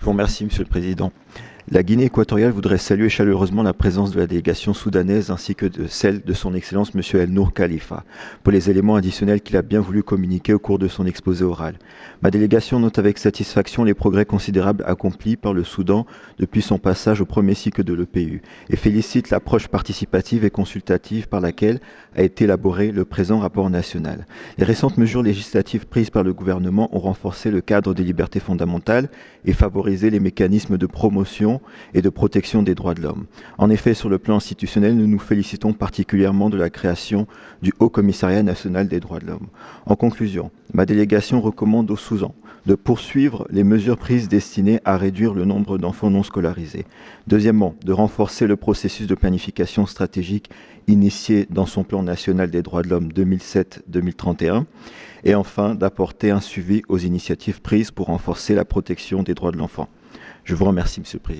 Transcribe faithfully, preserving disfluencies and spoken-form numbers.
Je vous remercie, Monsieur le Président. La Guinée équatoriale voudrait saluer chaleureusement la présence de la délégation soudanaise ainsi que de celle de son Excellence Monsieur El Nour Khalifa pour les éléments additionnels qu'il a bien voulu communiquer au cours de son exposé oral. Ma délégation note avec satisfaction les progrès considérables accomplis par le Soudan depuis son passage au premier cycle de l'E P U et félicite l'approche participative et consultative par laquelle a été élaboré le présent rapport national. Les récentes mesures législatives prises par le gouvernement ont renforcé le cadre des libertés fondamentales et favorisé les mécanismes de promotion et de protection des droits de l'homme. En effet, sur le plan institutionnel, nous nous félicitons particulièrement de la création du Haut Commissariat national des droits de l'homme. En conclusion, ma délégation recommande au Soudan de poursuivre les mesures prises destinées à réduire le nombre d'enfants non scolarisés. Deuxièmement, de renforcer le processus de planification stratégique initié dans son plan national des droits de l'homme deux mille sept à deux mille trente et un. Et enfin, d'apporter un suivi aux initiatives prises pour renforcer la protection des droits de l'enfant. Je vous remercie, Monsieur le Président.